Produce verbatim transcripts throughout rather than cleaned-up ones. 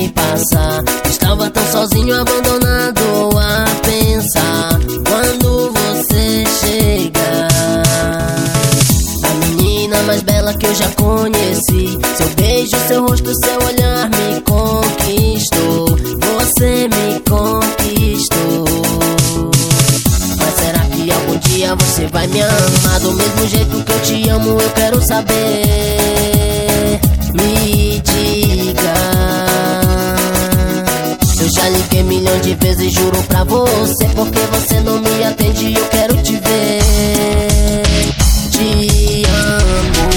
vi passar. Estava tão sozinho, abandonado a pensar. Quando você chega, a menina mais bela que eu já conheci. Seu beijo, seu rosto, seu olhar me conquistou. Você me conquistou. Mas será que algum dia você vai me amar do mesmo jeito que eu te amo? Eu quero saber. Me diga. Eu já liguei milhões de vezes, juro pra você. Porque você não me atende, eu quero te ver. Te amo,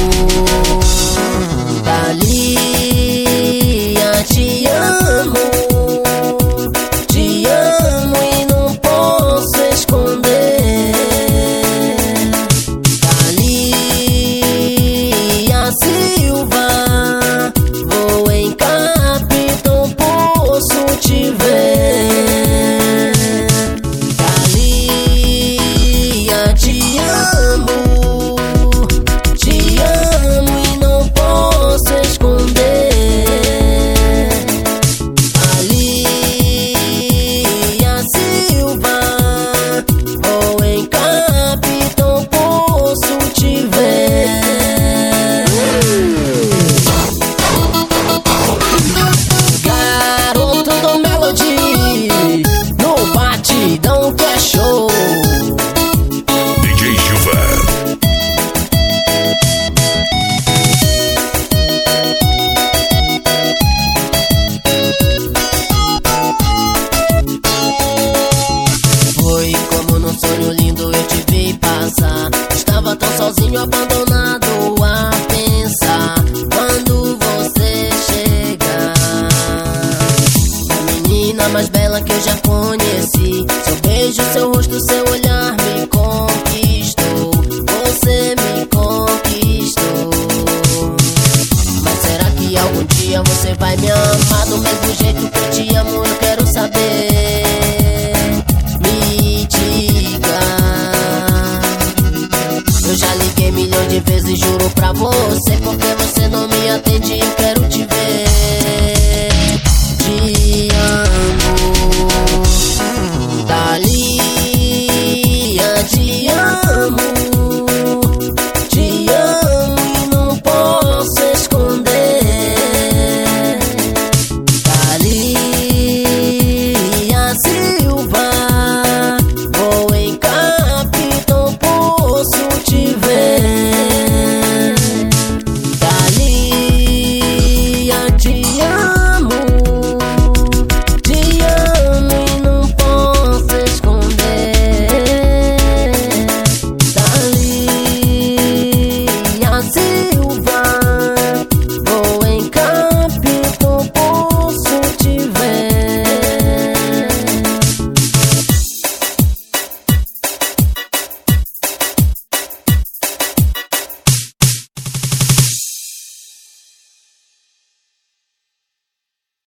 Thalia, te amo. Te amo e não posso esconder. Thalia Silva, vou em Capitão Poço te ver. Thalia, te amo. Te amo e não posso esconder. Thalia Silva, vou em Capitão Poço te ver. Garoto do Melody, no batidão que é show. D J Gilvan. Foi como num sonho lindo eu te vi passar. Estava tão sozinho, abandonado a pensar. Quando você chega, a menina mais bela que eu já conheci. Seu beijo, seu rosto, seu olhar me conquistou. Você me conquistou. Mas será que algum dia você vai me amar do mesmo jeito que eu te amo? Eu quero saber. Me diga. Eu já liguei milhões de vezes, juro pra você. Porque você não me atende, eu quero te ver.